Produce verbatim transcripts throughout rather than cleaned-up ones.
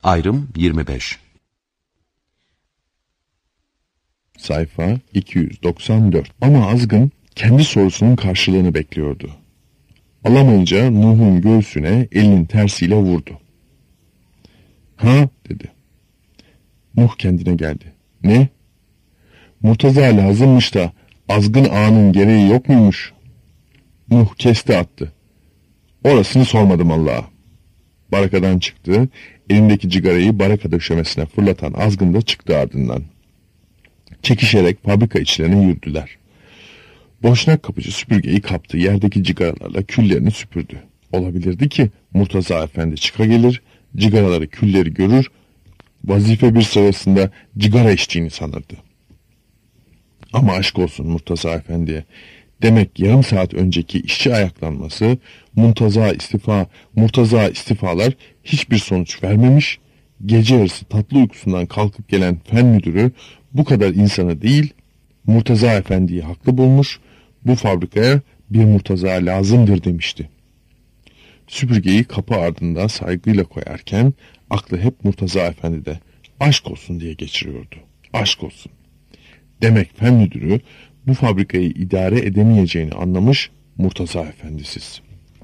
Ayrım yirmi beş. Sayfa iki yüz doksan dört. Ama azgın kendi sorusunun karşılığını bekliyordu. Alamayınca Nuh'un göğsüne elinin tersiyle vurdu. Ha dedi. Nuh kendine geldi. Ne? Murtaza lazımmış da azgın ağanın gereği yok muymuş? Nuh kesti attı. Orasını sormadım Allah'a. Barakadan çıktı, elindeki cigarayı baraka döşemesine fırlatan azgın da çıktı ardından. Çekişerek fabrika içlerine yürüdüler. Boşnak kapıcı süpürgeyi kaptı, yerdeki cigaralarla küllerini süpürdü. Olabilirdi ki Murtaza Efendi çıka gelir, cigaraları külleri görür, vazife bir sırasında cigara içtiğini sanırdı. Ama aşk olsun Murtaza Efendi'ye. Demek yarım saat önceki işçi ayaklanması, muntaza istifa, murtaza istifalar hiçbir sonuç vermemiş, gece yarısı tatlı uykusundan kalkıp gelen fen müdürü bu kadar insanı değil, Murtaza Efendi'yi haklı bulmuş, bu fabrikaya bir Murtaza lazımdır demişti. Süpürgeyi kapı ardında saygıyla koyarken aklı hep Murtaza Efendi'de aşk olsun diye geçiriyordu. Aşk olsun. Demek fen müdürü bu fabrikayı idare edemeyeceğini anlamış, Murtaza Efendisiz.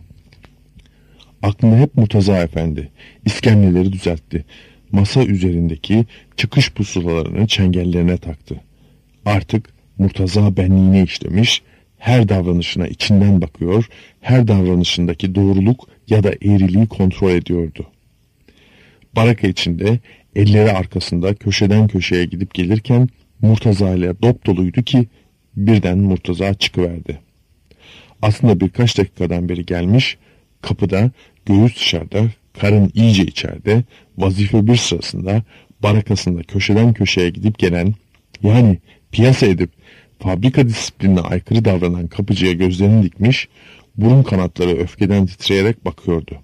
Aklında hep Murtaza Efendi, iskemleleri düzeltti. Masa üzerindeki çıkış pusulalarını çengellerine taktı. Artık Murtaza benliğine işlemiş, her davranışına içinden bakıyor, her davranışındaki doğruluk ya da eğriliği kontrol ediyordu. Baraka içinde, elleri arkasında köşeden köşeye gidip gelirken Murtaza ile dop doluydu ki birden Murtaza çıkıverdi. Aslında birkaç dakikadan beri gelmiş, kapıda, göğüs dışarıda, karın iyice içeride, vazife bir sırasında, barakasında köşeden köşeye gidip gelen, yani piyasa edip fabrika disiplinine aykırı davranan kapıcıya gözlerini dikmiş, burun kanatları öfkeden titreyerek bakıyordu.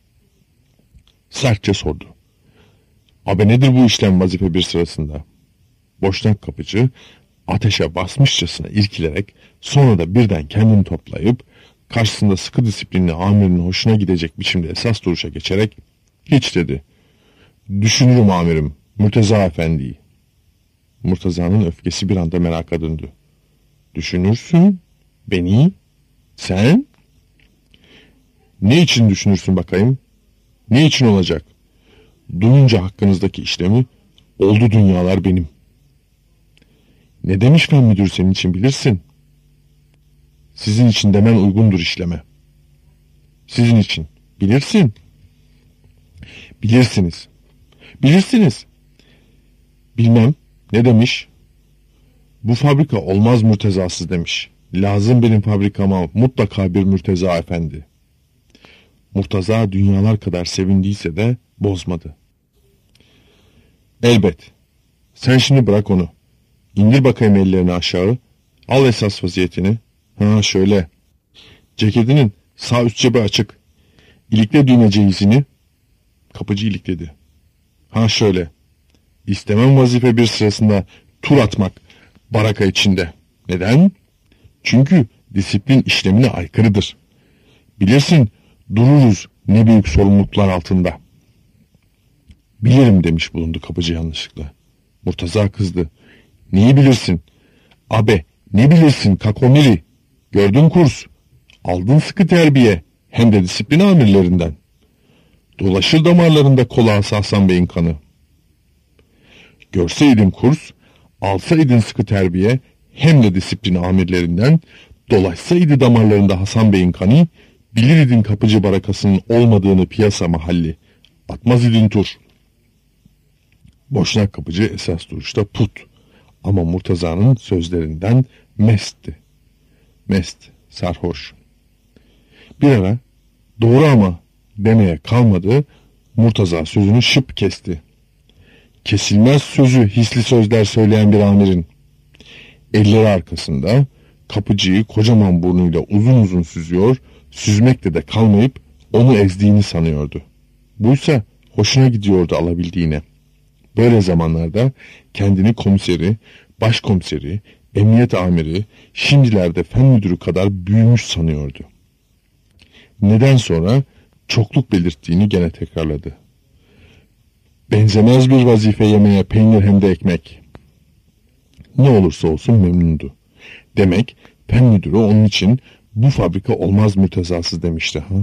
Sertçe sordu. Abi nedir bu işlem vazife bir sırasında? Boşnak kapıcı ateşe basmışçasına irkilerek sonra da birden kendini toplayıp karşısında sıkı disiplinli amirinin hoşuna gidecek biçimde esas duruşa geçerek hiç dedi. Düşünürüm amirim Murtaza Efendi'yi. Murtaza'nın öfkesi bir anda meraka döndü. Düşünürsün? Beni? Sen? Ne için düşünürsün bakayım? Ne için olacak? Duyunca hakkınızdaki işlemi oldu dünyalar benim. Ne demiş fen müdür senin için bilirsin? Sizin için demen uygundur işleme. Sizin için. Bilirsin. Bilirsiniz. Bilirsiniz. Bilmem. Ne demiş? Bu fabrika olmaz mürtezasız demiş. Lazım benim fabrikama mutlaka bir Murtaza Efendi. Murtaza dünyalar kadar sevindiyse de bozmadı. Elbet. Sen şimdi bırak onu. İndir bakayım ellerini aşağı. Al esas vaziyetini. Ha şöyle. Ceketinin sağ üst cebi açık. İlikle düğmece izini. Kapıcı ilikledi. Ha şöyle. İstemem vazife bir sırasında tur atmak baraka içinde. Neden? Çünkü disiplin işlemine aykırıdır. Bilirsin dururuz ne büyük sorumluluklar altında. Bilirim demiş bulundu kapıcı yanlışlıkla. Murtaza kızdı. Neyi bilirsin? Abe ne bilirsin kakomiri? Gördün kurs. Aldın sıkı terbiye. Hem de disiplin amirlerinden. Dolaşır damarlarında kolağısı Hasan Bey'in kanı. Görseydin kurs, alsaydın sıkı terbiye, hem de disiplin amirlerinden, dolaşsaydı damarlarında Hasan Bey'in kanı, bilirdin kapıcı barakasının olmadığını piyasa mahalli. Atmaz idin tur. Boşnak kapıcı esas duruşta put. Ama Murtaza'nın sözlerinden mestti. Mest, sarhoş. Bir ara, doğru ama demeye kalmadı, Murtaza sözünü şıp kesti. Kesilmez sözü hisli sözler söyleyen bir amirin. Elleri arkasında, kapıcıyı kocaman burnuyla uzun uzun süzüyor, süzmekle de kalmayıp onu ezdiğini sanıyordu. Buysa hoşuna gidiyordu alabildiğine. Böyle zamanlarda kendini komiseri, başkomiseri, emniyet amiri, şimdilerde fen müdürü kadar büyümüş sanıyordu. Neden sonra çokluk belirttiğini gene tekrarladı. Benzemez bir vazife yemeye peynir hem de ekmek. Ne olursa olsun memnundu. Demek fen müdürü onun için bu fabrika olmaz mürtezasız demişti ha?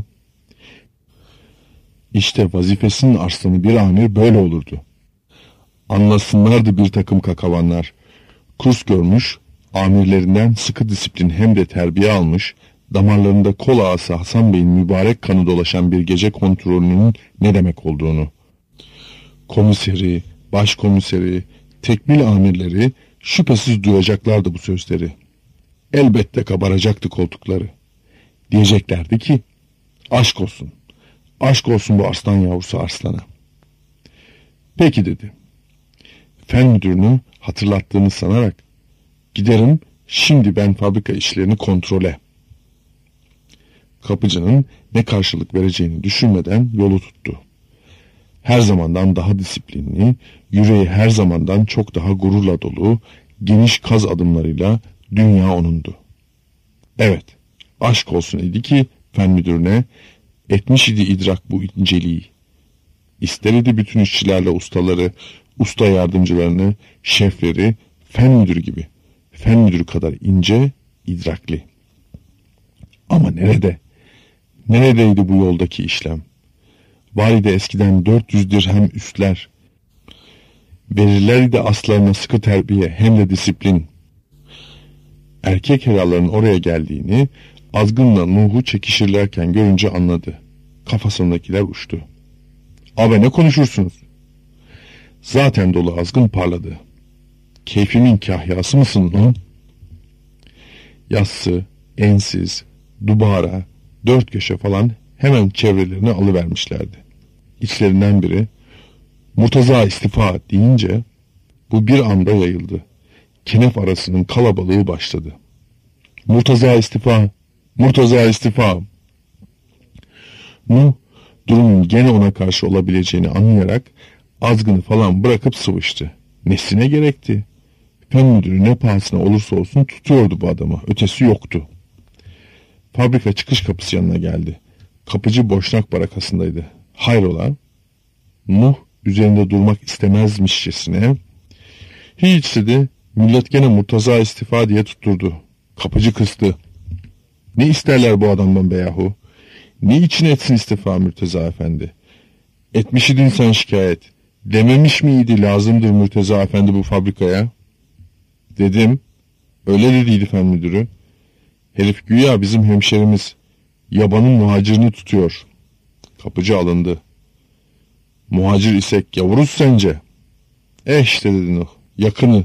İşte vazifesinin arslanı bir amir böyle olurdu. Anlasınlardı bir takım kakavanlar. Kurs görmüş, amirlerinden sıkı disiplin hem de terbiye almış, damarlarında kol ağası Hasan Bey'in mübarek kanı dolaşan bir gece kontrolünün ne demek olduğunu. Komiseri, başkomiseri, tekmil amirleri şüphesiz duyacaklardı bu sözleri. Elbette kabaracaktı koltukları. Diyeceklerdi ki, aşk olsun, aşk olsun bu arslan yavrusu arslana. Peki dedi. Fen müdürünü hatırlattığını sanarak, giderim şimdi ben fabrika işlerini kontrole. Kapıcının ne karşılık vereceğini düşünmeden yolu tuttu. Her zamandan daha disiplinli, yüreği her zamandan çok daha gururla dolu, geniş kaz adımlarıyla dünya onundu. Evet, aşk olsun idi ki fen müdürüne etmiş idi idrak bu inceliği. İster idi bütün işçilerle ustaları, usta yardımcılarını, şefleri, fen müdürü gibi, fen müdürü kadar ince, idrakli. Ama nerede? Neredeydi bu yoldaki işlem? Valide eskiden dört yüz dirhem üstler. Verirlerdi aslarına sıkı terbiye hem de disiplin. Erkek helaların oraya geldiğini, azgınla Nuh'u çekişirlerken görünce anladı. Kafasındakiler uçtu. Abi ne konuşursunuz? Zaten dolu azgın parladı. Keyfimin kahyası mısın lan? Yassı, ensiz, dubara, dört köşe falan hemen çevrelerini alıvermişlerdi. İçlerinden biri Murtaza istifa deyince bu bir anda yayıldı. Kenef arasının kalabalığı başladı. Murtaza istifa, Murtaza istifa. Nuh durumun gene ona karşı olabileceğini anlayarak azgını falan bırakıp sıvıştı. Nesine gerekti? Fen müdürü ne pahasına olursa olsun tutuyordu bu adamı. Ötesi yoktu. Fabrika çıkış kapısı yanına geldi. Kapıcı boşnak barakasındaydı. Hayrola? Nuh üzerinde durmak istemezmişçesine hiç dedi, millet gene Murtaza istifa diye tutturdu. Kapıcı kıstı. Ne isterler bu adamdan be yahu? Ne için etsin istifa Murtaza efendi? Etmiş idin sen şikayet. Dememiş miydi lazımdır Murtaza efendi bu fabrikaya? Dedim. Öyle dediydi fen müdürü. Herif güya bizim hemşerimiz. Yabanın muhacirini tutuyor. Kapıcı alındı. Muhacir isek yavuruz sence? Eh işte dedi Nuh. Yakını.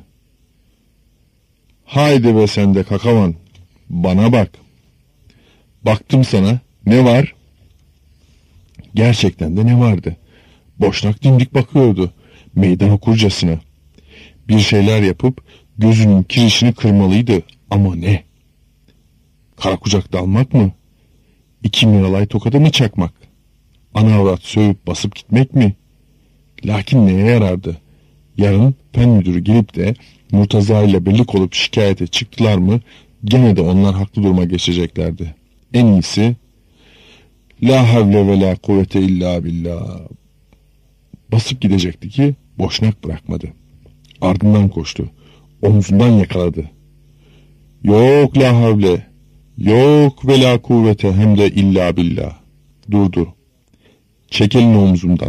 Haydi be sen de kakavan. Bana bak. Baktım sana. Ne var? Gerçekten de ne vardı? Boşnak dimdik bakıyordu. Meydan okurcasına. Bir şeyler yapıp gözünün kirişini kırmalıydı. Ama ne? Kara kucak dalmak mı? İki miralay tokadı mı çakmak? Ana avrat sövüp basıp gitmek mi? Lakin neye yarardı? Yarın fen müdürü gelip de Murtaza ile birlik olup şikayete çıktılar mı gene de onlar haklı duruma geçeceklerdi. En iyisi la havle ve la kuvvete illa billah. Basıp gidecekti ki boşnak bırakmadı. Ardından koştu. Omzundan yakaladı. Yok la havle, yok ve la kuvvete hem de illa billah. Durdu. Çek elini omzumdan.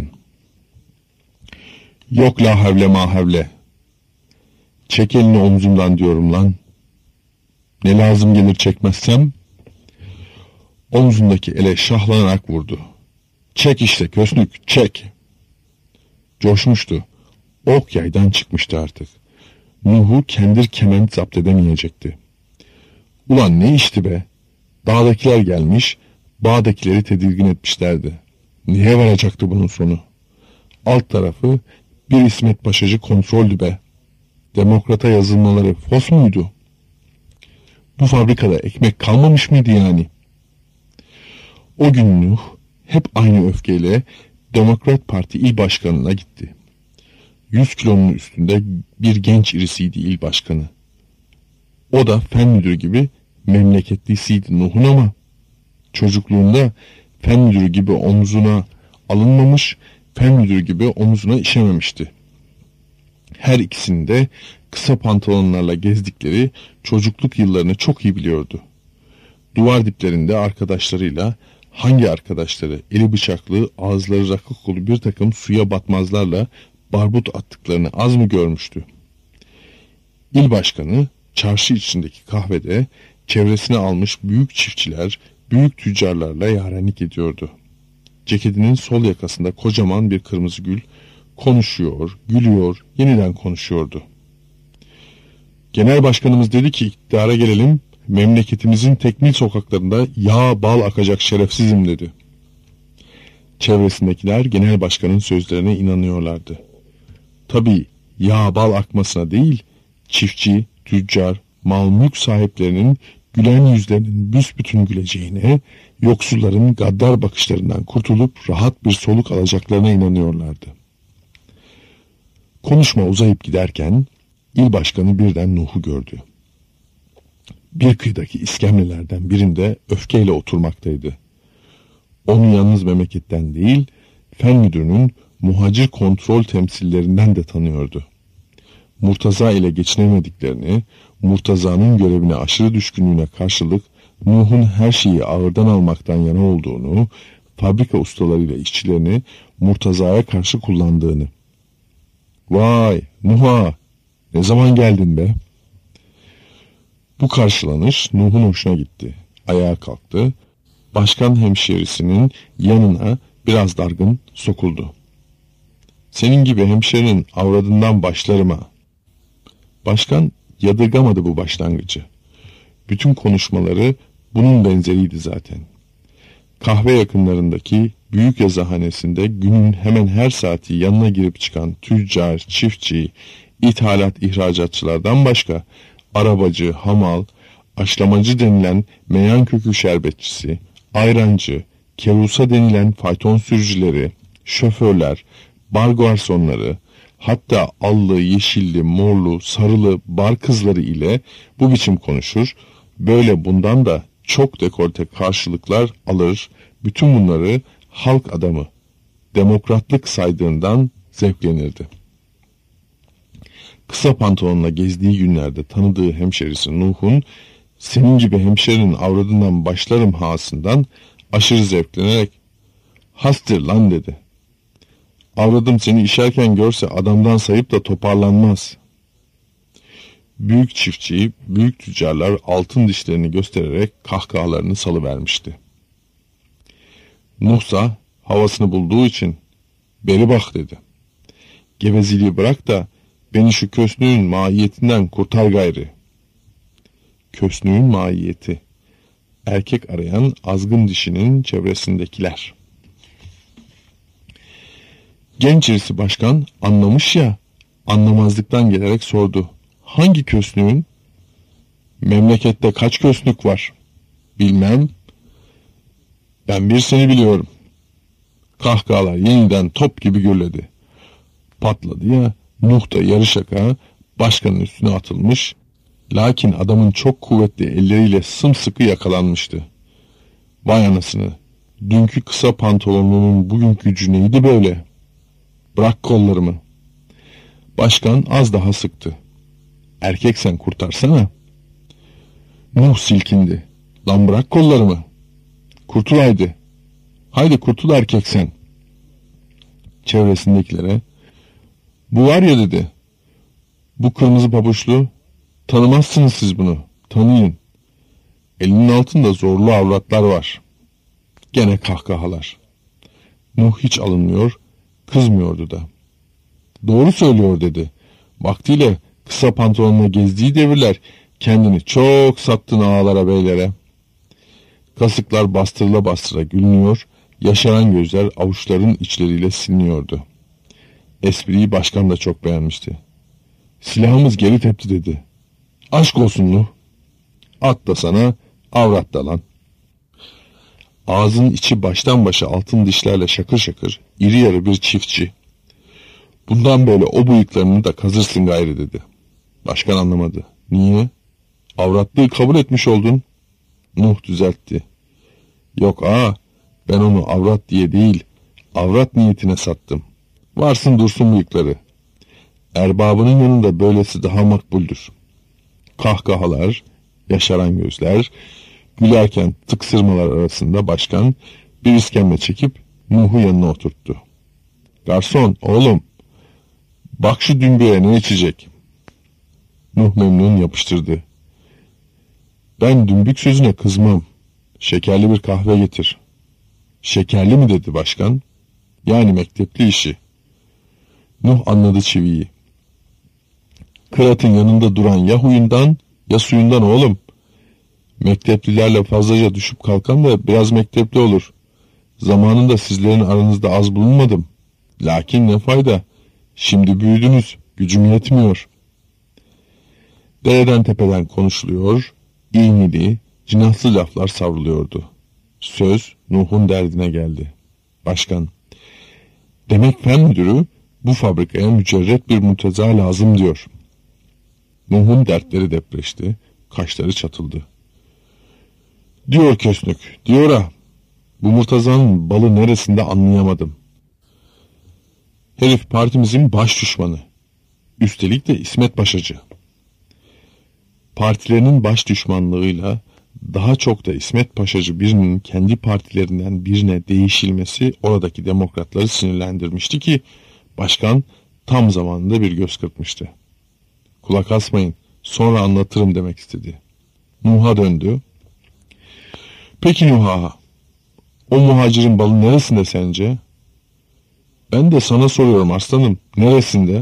Yok la havle ma havle. Çek elini omzumdan diyorum lan. Ne lazım gelir çekmezsem? Omzundaki ele şahlanarak vurdu. Çek işte kösnük, çek. Coşmuştu. Ok yaydan çıkmıştı artık. Nuh'u kendir kement zapt edemeyecekti. Ulan ne işti be? Dağdakiler gelmiş, bağdakileri tedirgin etmişlerdi. Niye varacaktı bunun sonu? Alt tarafı bir İsmet Paşacı kontroldü be. Demokrata yazılmaları fos muydu? Bu fabrikada ekmek kalmamış mıydı yani? O gün Nuh hep aynı öfkeyle Demokrat Parti il başkanına gitti. Yüz kilonun üstünde bir genç irisiydi il başkanı. O da fen müdürü gibi memleketlisiydi Nuh'un ama çocukluğunda fen müdürü gibi omzuna alınmamış, fen müdürü gibi omuzuna işememişti. Her ikisinin de kısa pantolonlarla gezdikleri çocukluk yıllarını çok iyi biliyordu. Duvar diplerinde arkadaşlarıyla, hangi arkadaşları eli bıçaklı, ağızları rakı kolu bir takım suya batmazlarla barbut attıklarını az mı görmüştü? İl başkanı çarşı içindeki kahvede çevresine almış büyük çiftçiler, büyük tüccarlarla yarenlik ediyordu. Ceketinin sol yakasında kocaman bir kırmızı gül, konuşuyor, gülüyor, yeniden konuşuyordu. Genel başkanımız dedi ki iktidara gelelim, memleketimizin tekmil sokaklarında yağ bal akacak şerefsizim dedi. Çevresindekiler genel başkanın sözlerine inanıyorlardı. Tabii yağ bal akmasına değil, çiftçi, tüccar, mal mülk sahiplerinin gülen yüzlerinin büsbütün güleceğine, yoksulların gaddar bakışlarından kurtulup rahat bir soluk alacaklarına inanıyorlardı. Konuşma uzayıp giderken il başkanı birden Nuh'u gördü. Bir kıyıdaki iskemlelerden birinde öfkeyle oturmaktaydı. Onu yalnız memleketten değil, fen müdürünün muhacir kontrol temsillerinden de tanıyordu. Murtaza ile geçinemediklerini, Murtaza'nın görevine aşırı düşkünlüğüne karşılık Nuh'un her şeyi ağırdan almaktan yana olduğunu, fabrika ustalarıyla işçilerini Murtaza'ya karşı kullandığını. "Vay Nuh'a, ne zaman geldin be?" Bu karşılanış Nuh'un hoşuna gitti. Ayağa kalktı. Başkan hemşerisinin yanına biraz dargın sokuldu. "Senin gibi hemşerinin avradından başlarım ha." Başkan yadırgamadı bu başlangıcı. Bütün konuşmaları bunun benzeriydi zaten. Kahve yakınlarındaki büyük yazıhanesinde günün hemen her saati yanına girip çıkan tüccar, çiftçi, ithalat ihracatçılardan başka arabacı, hamal, aşlamacı denilen meyan kökü şerbetçisi, ayrancı, kerusa denilen fayton sürücüleri, şoförler, bar garsonları, hatta allı, yeşilli, morlu, sarılı bar kızları ile bu biçim konuşur, böyle bundan da çok dekolte karşılıklar alır, bütün bunları halk adamı, demokratlık saydığından zevklenirdi. Kısa pantolonla gezdiği günlerde tanıdığı hemşerisi Nuh'un, "Senin gibi hemşerinin avradından başlarım" hasından aşırı zevklenerek "Hastır lan" dedi. "Avradım seni işerken görse adamdan sayıp da toparlanmaz." Büyük çiftçi, büyük tüccarlar altın dişlerini göstererek kahkahalarını salıvermişti. Nuhsa havasını bulduğu için "Beri bak" dedi. "Gevezeliği bırak da beni şu kösnüğün mahiyetinden kurtar gayrı." Kösnüğün mahiyeti, erkek arayan azgın dişinin çevresindekiler. Genç irisi başkan anlamış ya, anlamazlıktan gelerek sordu. "Hangi kösnüğün?" "Memlekette kaç kösnük var?" "Bilmem." "Ben bir seni biliyorum." Kahkahalar yeniden top gibi gürledi. Patladı ya, Nuh da yarı şaka başkanın üstüne atılmış, lakin adamın çok kuvvetli elleriyle sımsıkı yakalanmıştı. "Vay anasını, dünkü kısa pantolonunun bugünkü gücü neydi böyle? Bırak kollarımı." Başkan az daha sıktı. "Erkek sen, kurtarsana." Nuh silkindi. "Lan bırak kollarımı. Kurtul haydi. Haydi kurtul erkek sen." Çevresindekilere, "Bu var ya" dedi, "bu kırmızı pabuçlu, tanımazsınız siz bunu, tanıyın. Elinin altında zorlu avratlar var." Gene kahkahalar. Nuh hiç alınmıyor, kızmıyordu da. "Doğru söylüyor" dedi. "Vaktiyle kısa pantolonla gezdiği devirler kendini çok sattın ağalara beylere." Kasıklar bastırıla bastıra gülünüyor, yaşaran gözler avuçların içleriyle siliniyordu. Espriyi başkan da çok beğenmişti. "Silahımız geri tepti" dedi. "Aşk olsun Nuh. At da sana, avrat da lan." Ağzının içi baştan başa altın dişlerle şakır şakır, iri yarı bir çiftçi. "Bundan böyle o bıyıklarını da kazırsın gayrı" dedi. Başkan anlamadı. "Niye? Avratlığı kabul etmiş oldun." Nuh düzeltti. "Yok ağa, ben onu avrat diye değil, avrat niyetine sattım. Varsın dursun bıyıkları. Erbabının yanında böylesi daha makbuldür. Kahkahalar, yaşaran gözler, gülerken tıksırmalar arasında başkan bir iskemle çekip Nuh'u yanına oturttu. Garson, oğlum, bak şu dümbüye ne içecek? Nuh memnun yapıştırdı. Ben dümbük sözüne kızmam. Şekerli bir kahve getir. Şekerli mi dedi başkan? Yani mektepli işi. Nuh anladı çiviyi. Kırat'ın yanında duran ya huyundan ya suyundan oğlum. Mekteplilerle fazlaca düşüp kalkan da biraz mektepli olur. Zamanında sizlerin aranızda az bulunmadım. Lakin ne fayda? Şimdi büyüdünüz, gücüm yetmiyor. Dereden tepeden konuşuluyor, iğneli, cinahsız laflar savruluyordu. Söz Nuh'un derdine geldi. Başkan, demek fen müdürü bu fabrikaya mücerret bir murtaza lazım diyor. Nuh'un dertleri depreşti, kaşları çatıldı. Diyor kösnük, diyor ha, bu murtazanın balı neresinde anlayamadım. Herif partimizin baş düşmanı. Üstelik de İsmet Paşacı. Partilerinin baş düşmanlığıyla daha çok da İsmet Paşacı birinin kendi partilerinden birine değişilmesi oradaki demokratları sinirlendirmişti ki başkan tam zamanında bir göz kırpmıştı. Kulak asmayın, sonra anlatırım demek istedi. Nuh'a döndü. Peki Nuh ağa, o muhacirin balı neresinde sence? Ben de sana soruyorum aslanım, neresinde?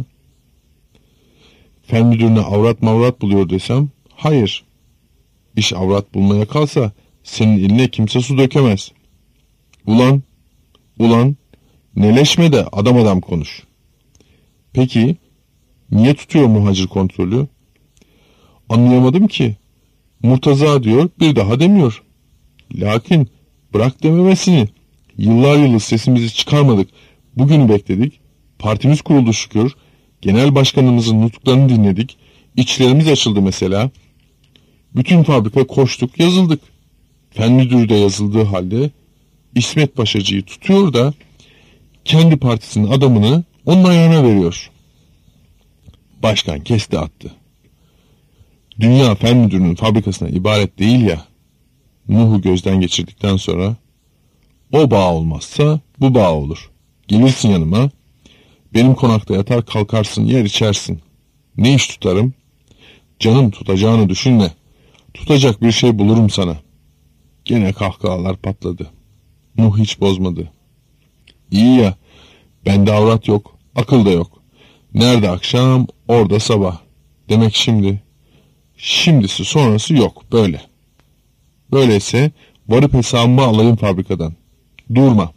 Fen müdürüne avrat mavrat buluyor desem, hayır. İş avrat bulmaya kalsa senin eline kimse su dökemez. Ulan, ulan, neleşme de adam adam konuş. Peki, niye tutuyor muhacir kontrolü? Anlayamadım ki. Murtaza diyor, bir daha demiyor. Lakin bırak dememesini. Yıllar yılı sesimizi çıkarmadık. Bugünü bekledik. Partimiz kuruldu şükür. Genel başkanımızın nutuklarını dinledik. İçlerimiz açıldı mesela. Bütün fabrika koştuk, yazıldık. Fen müdürü de yazıldığı halde İsmet Paşacı'yı tutuyor da kendi partisinin adamını onun ayağına veriyor. Başkan kesti attı. Dünya fen müdürünün fabrikasına ibaret değil ya. Nuh'u gözden geçirdikten sonra o bağ olmazsa bu bağ olur. Gelirsin yanıma, benim konakta yatar kalkarsın, yer içersin. Ne iş tutarım? Canım tutacağını düşünme. Tutacak bir şey bulurum sana. Gene kahkahalar patladı. Nuh hiç bozmadı. İyi ya, bende avrat yok, akıl da yok. Nerede akşam, orada sabah. Demek şimdi, şimdisi sonrası yok, böyle. Böyleyse varıp hesabımı alayım fabrikadan. Durma.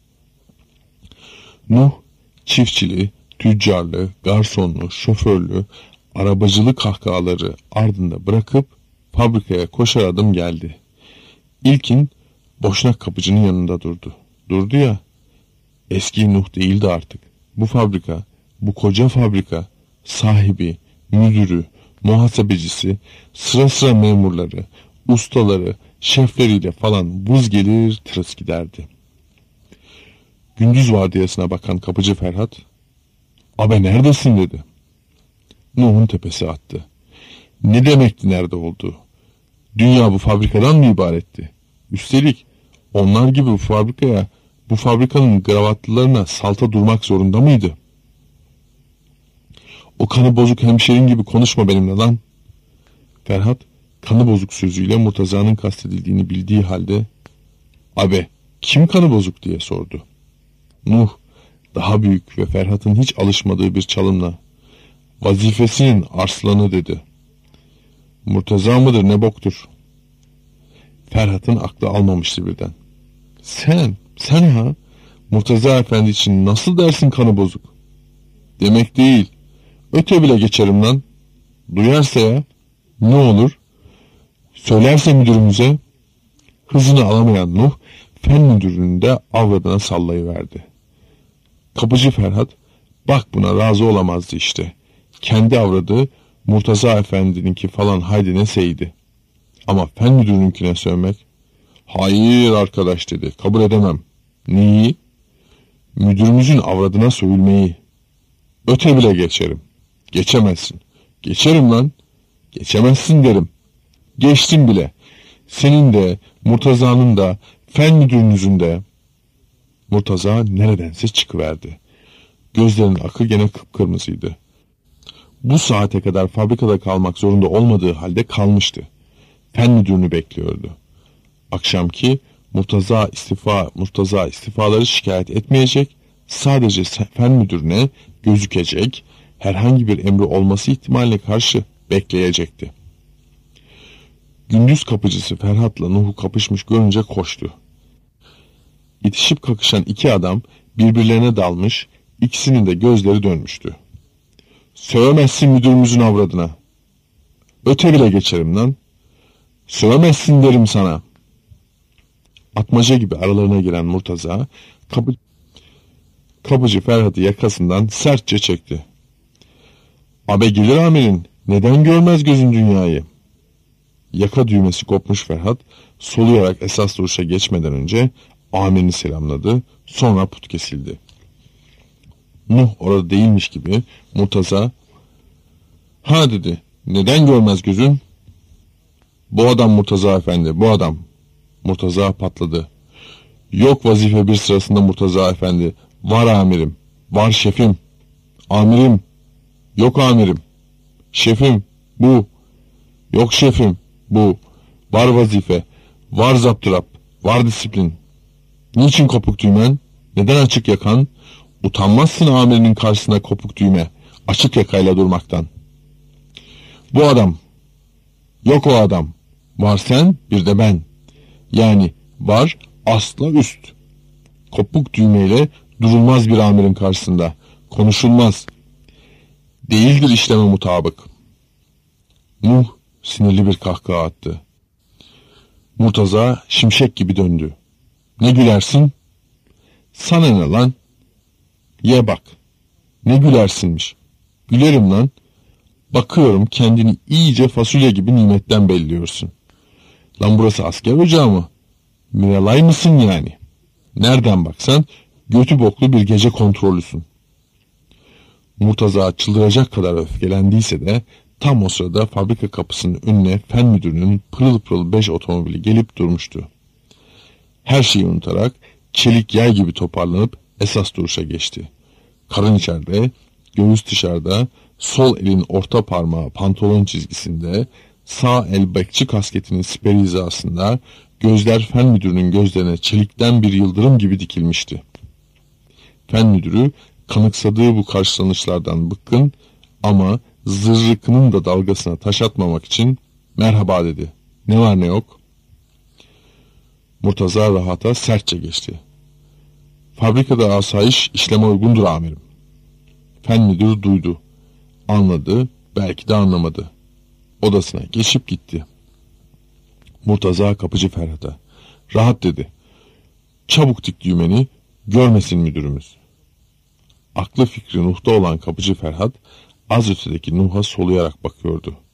Nuh, çiftçiliği, tüccarlığı, garsonluğu, şoförlüğü, arabacılık kahkahaları ardında bırakıp fabrikaya koşar adım geldi. İlkin boşnak kapıcının yanında durdu. Durdu ya, eski Nuh değildi artık. Bu fabrika, bu koca fabrika, sahibi, müdürü, muhasebecisi, sıra sıra memurları, ustaları, şefleriyle falan vız gelir tırıs giderdi. Gündüz vardiyasına bakan kapıcı Ferhat, "Abe neredesin?" dedi. Nuh'un tepesi attı. Ne demekti nerede olduğu? Dünya bu fabrikadan mı ibaretti? Üstelik onlar gibi bu fabrikaya, bu fabrikanın gravatlılarına salta durmak zorunda mıydı? O kanı bozuk hemşerin gibi konuşma benimle lan. Ferhat, kanı bozuk sözüyle Murtaza'nın kastedildiğini bildiği halde, "Abe, kim kanı bozuk?" diye sordu. Nuh, daha büyük ve Ferhat'ın hiç alışmadığı bir çalımla, "Vazifesinin arslanı" dedi. "Murtaza mıdır ne boktur?" Ferhat'ın aklı almamıştı birden. Sen, sen ha? Murtaza Efendi için nasıl dersin kanı bozuk? Demek değil. Öte bile geçerim lan. Duyarsa ya, ne olur? Söylerse müdürümüze. Hızını alamayan Nuh, fen müdürünün de avradına sallayıverdi. Kapıcı Ferhat, bak buna razı olamazdı işte. Kendi avradı, Murtaza Efendi'ninki falan haydi neseydi. Ama fen müdürününkine sövmek, hayır arkadaş dedi, kabul edemem. Neyi? müdürümüzün avradına sövülmeyi. Öte bile geçerim. Geçemezsin. Geçerim lan. Geçemezsin derim. Geçtim bile. Senin de, Murtaza'nın da, fen müdürünüzün de. Murtaza neredense çıkıverdi. Gözlerinin akı gene kıpkırmızıydı. Bu saate kadar fabrikada kalmak zorunda olmadığı halde kalmıştı. Fen müdürünü bekliyordu. Akşamki Murtaza istifa, Murtaza istifaları şikayet etmeyecek, sadece fen müdürüne gözükecek, herhangi bir emri olması ihtimaline karşı bekleyecekti. Gündüz kapıcısı Ferhat'la Nuh'u kapışmış görünce koştu. İtişip kakışan iki adam birbirlerine dalmış, ikisinin de gözleri dönmüştü. Sövemezsin müdürümüzün avradına. Öte bile geçerim lan. Sövemezsin derim sana. Atmaca gibi aralarına giren Murtaza, kapı, kapıcı Ferhat'ı yakasından sertçe çekti. Abe gelir amirin, neden görmez gözün dünyayı? Yaka düğmesi kopmuş Ferhat, soluyarak esas duruşa geçmeden önce amirini selamladı, sonra put kesildi. Nuh orada değilmiş gibi Murtaza, ha dedi, neden görmez gözün? Bu adam Murtaza efendi, bu adam. Murtaza patladı. Yok vazife bir sırasında Murtaza efendi, var amirim, var şefim, amirim, yok amirim, şefim, bu, yok şefim, bu, var vazife, var zaptırap, var disiplin. Niçin kopuk düğmen? Neden açık yakan? Utanmazsın amirinin karşısında kopuk düğme, açık yakayla durmaktan. Bu adam, yok o adam, var sen, bir de ben. Yani var asla üst. Kopuk düğmeyle durulmaz bir amirin karşısında, konuşulmaz. Değildir işleme mutabık. Nuh sinirli bir kahkaha attı. Murtaza şimşek gibi döndü. Ne gülersin? Sana ne lan? Ye bak. Ne gülersinmiş. Gülerim lan. Bakıyorum kendini iyice fasulye gibi nimetten belliyorsun. Lan burası asker ocağı mı? Miralay mısın yani? Nereden baksan götü boklu bir gece kontrolüsün. Murtaza çıldıracak kadar öfkelendiyse de tam o sırada fabrika kapısının önüne fen müdürünün pırıl pırıl beş otomobili gelip durmuştu. Her şeyi unutarak çelik yay gibi toparlanıp esas duruşa geçti. Karın içeride, göğüs dışarıda, sol elin orta parmağı pantolon çizgisinde, sağ el bekçi kasketinin siper hizasında, gözler fen müdürünün gözlerine çelikten bir yıldırım gibi dikilmişti. Fen müdürü kanıksadığı bu karşılanışlardan bıkkın ama zırrıkının da dalgasına taş atmamak için merhaba dedi. Ne var ne yok? Murtaza rahata sertçe geçti. Fabrikada asayiş işleme uygundur amirim. Fen müdürü duydu, anladı, belki de anlamadı. Odasına geçip gitti. Murtaza kapıcı Ferhat'a, rahat dedi. Çabuk dik düğmeni, görmesin müdürümüz. Aklı fikri Nuh'ta olan kapıcı Ferhat, az ötedeki Nuh'a soluyarak bakıyordu.